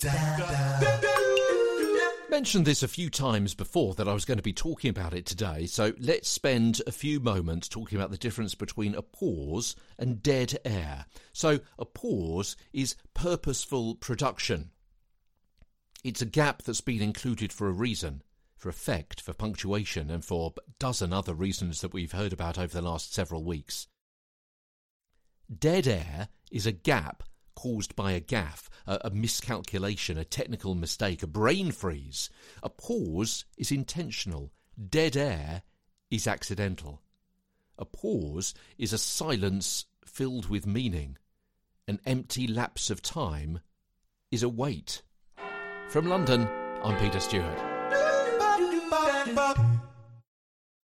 Mentioned this a few times before that I was going to be talking about it today, so let's spend a few moments talking about the difference between a pause and dead air. So a pause is purposeful production. It's a gap that's been included for a reason, for effect, for punctuation, and for a dozen other reasons that we've heard about over the last several weeks. Dead air is a gap caused by a gaffe, a miscalculation, a technical mistake, a brain freeze. A pause is intentional. Dead air is accidental. A pause is a silence filled with meaning. An empty lapse of time is a wait. From London, I'm Peter Stewart.